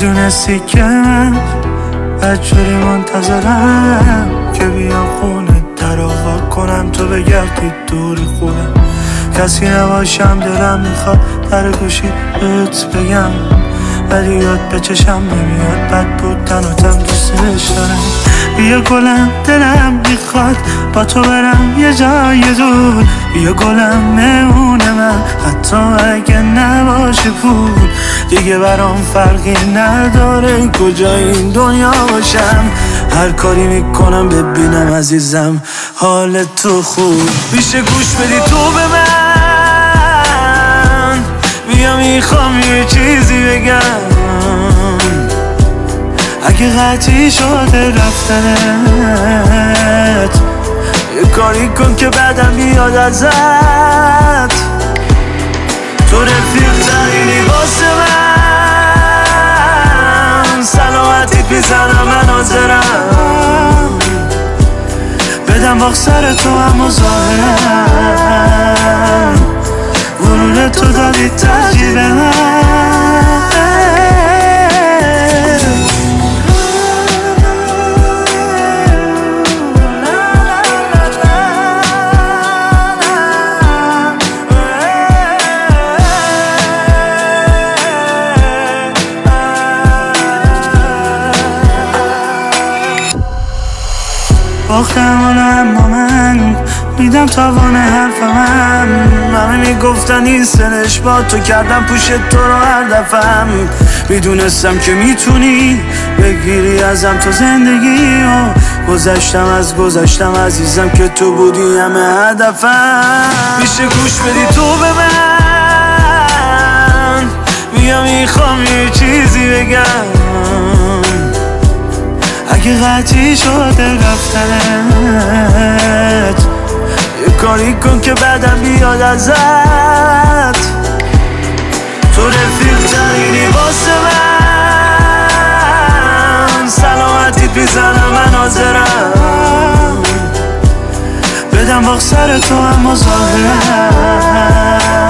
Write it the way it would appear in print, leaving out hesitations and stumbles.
میدونستی که من بدجوری منتظرم که بیام خونه در آوا کنم تو بگردی دوری خودم، کسی نباشم دلم میخواد در گوشی بهت بگم، ولی یاد به چشم نمیاد بد بودن و تم دوستش دارم. بیا گلم دلم میخواد با تو برم یه جای دور، بیا گلم مهمون من حتی اگه نباشه پول، دیگه برام فرقی نداره کجا این دنیا باشم، هر کاری میکنم ببینم عزیزم حال تو خوب. میشه گوش بدی تو به من، بیا میخوام یه چیزی بگم، اگه قطعی شده رفتنت یه کاری کن که بعدم بیاد ازت، تو رفیق ترینی واسه من، سلامتیت میزنم من حاضرم بدم باخت سر تو، اما ظاهرم غرور تو دادی ترجیح به من. باختم اما من میدم تاوان حرفم، همه میگفتن این سنش با تو کردم پوش تو رو هر دفعم، میدونستم که میتونی بگیری ازم تو زندگی و گذشتم عزیزم که تو بودی همه هدفم. میشه گوش بدی تو به من، بیا میخوام یه چیزی بگم، اگه قطعی شده رفتنت یه کاری کن که بعدم بیاد ازت، تو رفیق ترینی واسه من، سلامتیت میزنم من حاضرم بدم باخت سر تو، اما ظاهرم